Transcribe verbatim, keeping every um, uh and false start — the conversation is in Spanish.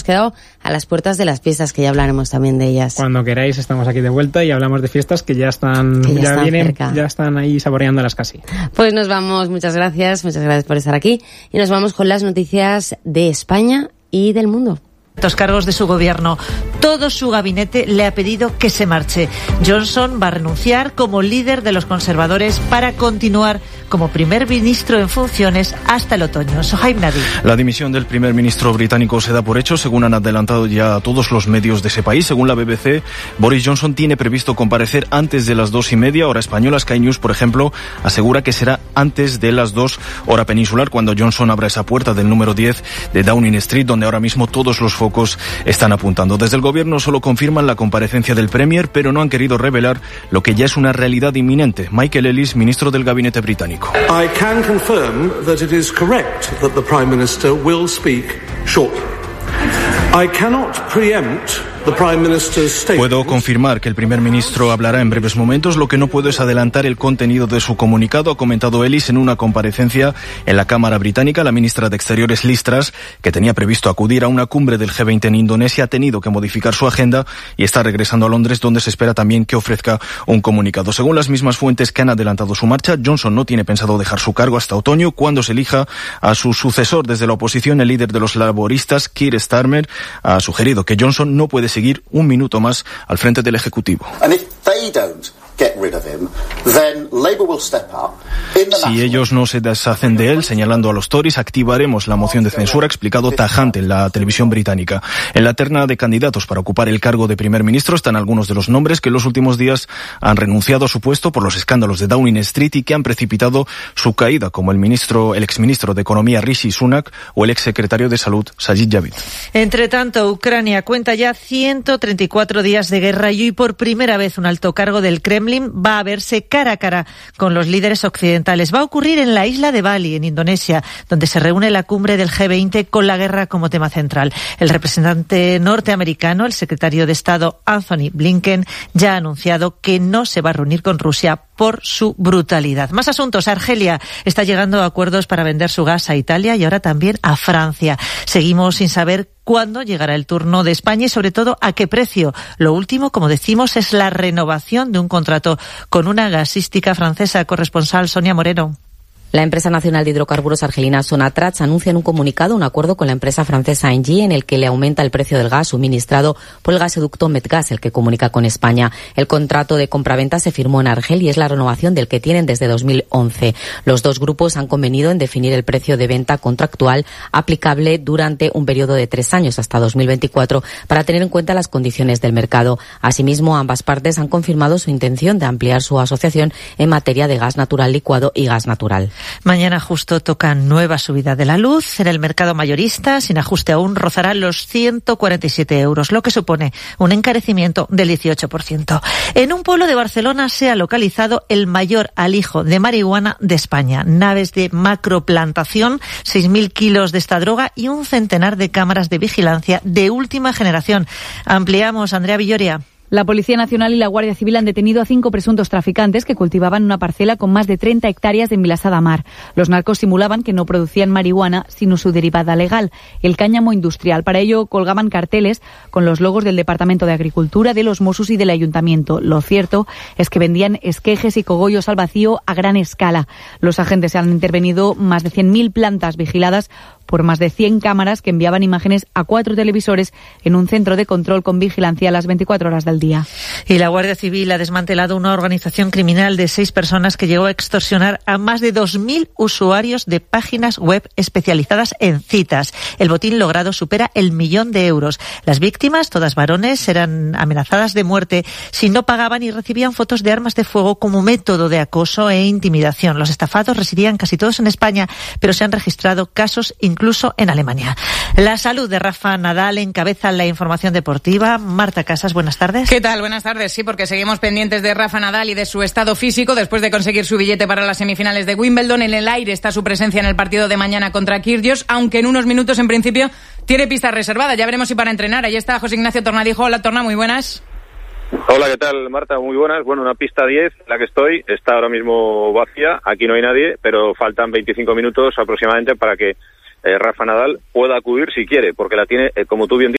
quedado a las puertas de las fiestas, que ya hablaremos también de ellas. Cuando queráis estamos aquí de vuelta y hablamos de fiestas que ya están, que ya, ya están vienen, cerca. ya están ahí saboreándolas casi. Pues nos vamos, muchas gracias, muchas gracias por estar aquí y nos vamos con las noticias de España y del mundo. Los cargos de su gobierno. Todo su gabinete le ha pedido que se marche. Johnson va a renunciar como líder de los conservadores para continuar como primer ministro en funciones hasta el otoño. Sohaib Nadi. La dimisión del primer ministro británico se da por hecho, según han adelantado ya todos los medios de ese país. Según la B B C, Boris Johnson tiene previsto comparecer antes de las dos y media, hora española. Sky News, por ejemplo, asegura que será antes de las dos, hora peninsular, cuando Johnson abra esa puerta del número diez de Downing Street, donde ahora mismo todos los focos están apuntando. Desde el gobierno solo confirman la comparecencia del Premier, pero no han querido revelar lo que ya es una realidad inminente. Michael Ellis, ministro del Gabinete británico. I can confirm that it is correct that the Prime Minister will speak shortly. I cannot preempt the Prime Minister's statement. Puedo confirmar que el primer ministro hablará en breves momentos. Lo que no puedo es adelantar el contenido de su comunicado, ha comentado Ellis en una comparecencia en la Cámara Británica. La ministra de Exteriores, Liz Truss, que tenía previsto acudir a una cumbre del G veinte en Indonesia, ha tenido que modificar su agenda y está regresando a Londres, donde se espera también que ofrezca un comunicado. Según las mismas fuentes que han adelantado su marcha, Johnson no tiene pensado dejar su cargo hasta otoño, cuando se elija a su sucesor. Desde la oposición, el líder de los laboristas, Keir Starmer, ha sugerido que Johnson no puede seguir un minuto más al frente del Ejecutivo. Si ellos no se deshacen de él, señalando a los Tories, activaremos la moción de censura, ha explicado tajante en la televisión británica. En la terna de candidatos para ocupar el cargo de primer ministro están algunos de los nombres que en los últimos días han renunciado a su puesto por los escándalos de Downing Street y que han precipitado su caída, como el ministro, el exministro de Economía Rishi Sunak o el exsecretario de Salud Sajid Javid. Entre tanto, Ucrania cuenta ya ciento treinta y cuatro días de guerra y hoy por primera vez un alto cargo del Kremlin va a verse cara a cara con los líderes occidentales. Va a ocurrir en la isla de Bali, en Indonesia, donde se reúne la cumbre del G veinte con la guerra como tema central. El representante norteamericano, el secretario de Estado Anthony Blinken, ya ha anunciado que no se va a reunir con Rusia por su brutalidad. Más asuntos. Argelia está llegando a acuerdos para vender su gas a Italia y ahora también a Francia. Seguimos sin saber cuándo llegará el turno de España y sobre todo a qué precio. Lo último, como decimos, es la renovación de un contrato con una gasística francesa. Corresponsal Sonia Moreno. La empresa nacional de hidrocarburos argelina Sonatrach anuncia en un comunicado un acuerdo con la empresa francesa Engie en el que le aumenta el precio del gas suministrado por el gasoducto Medgas, el que comunica con España. El contrato de compraventa se firmó en Argel y es la renovación del que tienen desde dos mil once. Los dos grupos han convenido en definir el precio de venta contractual aplicable durante un periodo de tres años hasta dos mil veinticuatro para tener en cuenta las condiciones del mercado. Asimismo, ambas partes han confirmado su intención de ampliar su asociación en materia de gas natural licuado y gas natural. Mañana justo toca nueva subida de la luz. En el mercado mayorista, sin ajuste aún, rozará los ciento cuarenta y siete euros, lo que supone un encarecimiento del dieciocho por ciento. En un pueblo de Barcelona se ha localizado el mayor alijo de marihuana de España. Naves de macroplantación, seis mil kilos de esta droga y un centenar de cámaras de vigilancia de última generación. Ampliamos, Andrea Villoria. La Policía Nacional y la Guardia Civil han detenido a cinco presuntos traficantes que cultivaban una parcela con más de treinta hectáreas en Vilassar de Mar. Los narcos simulaban que no producían marihuana, sino su derivada legal, el cáñamo industrial. Para ello colgaban carteles con los logos del Departamento de Agricultura, de los Mossos y del Ayuntamiento. Lo cierto es que vendían esquejes y cogollos al vacío a gran escala. Los agentes han intervenido más de cien mil plantas vigiladas por más de cien cámaras que enviaban imágenes a cuatro televisores en un centro de control con vigilancia a las veinticuatro horas del día. Y la Guardia Civil ha desmantelado una organización criminal de seis personas que llegó a extorsionar a más de dos mil usuarios de páginas web especializadas en citas. El botín logrado supera el millón de euros. Las víctimas, todas varones, eran amenazadas de muerte si no pagaban y recibían fotos de armas de fuego como método de acoso e intimidación. Los estafados residían casi todos en España, pero se han registrado casos incluso en Alemania. La salud de Rafa Nadal encabeza la información deportiva. Marta Casas, buenas tardes. ¿Qué tal? Buenas tardes. Sí, porque seguimos pendientes de Rafa Nadal y de su estado físico después de conseguir su billete para las semifinales de Wimbledon. En el aire está su presencia en el partido de mañana contra Kyrgios, aunque en unos minutos, en principio, tiene pista reservada. Ya veremos si para entrenar. Ahí está José Ignacio Tornadijo. Hola, Torna, muy buenas. Hola, ¿qué tal, Marta? Muy buenas. Bueno, una pista diez, la que estoy, está ahora mismo vacía. Aquí no hay nadie, pero faltan veinticinco minutos aproximadamente para que eh, Rafa Nadal pueda acudir si quiere, porque la tiene, eh, como tú bien dices,